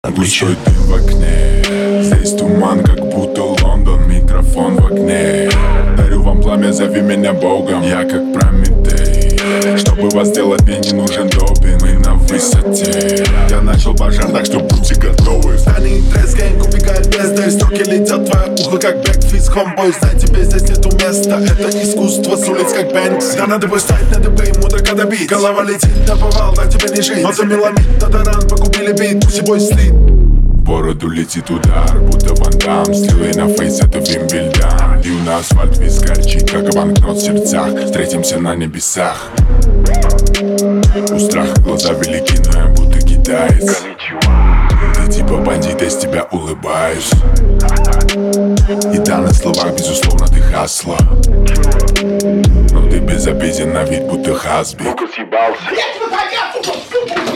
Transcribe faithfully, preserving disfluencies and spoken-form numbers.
Пустой дым в окне, здесь туман, как будто Лондон, микрофон в окне. Дарю вам пламя, зови меня Богом, я как Прометей. Чтобы вас сделать, мне не нужен допинг, мы на высоте. Я начал пожар, так что будьте готовы. Встань, трескай, убегает бездна, строки летят в твое ухо, как бэкфиз, homeboy. Знай, тебе здесь нету места, это искусство с улиц, как Бэнкс. Да надо поставить, надо бы мудро, когда бит. Голова летит на повал, так тебе не жить. Нота меломит, татаран, погубили бит, пусть и бой слит. В бороду летит удар, будто Ван Дам. Стрелы на фейс, это Вимбельдам. Лью на асфальт вискарчи, как банкнот в сердцах. Встретимся на небесах. У страха глаза велики, но я будто китаец. Ты типа бандит, я с тебя улыбаюсь. И да, на словах, безусловно, ты хасла. Но ты безобиден на вид, будто хасби. Я тебе понятно,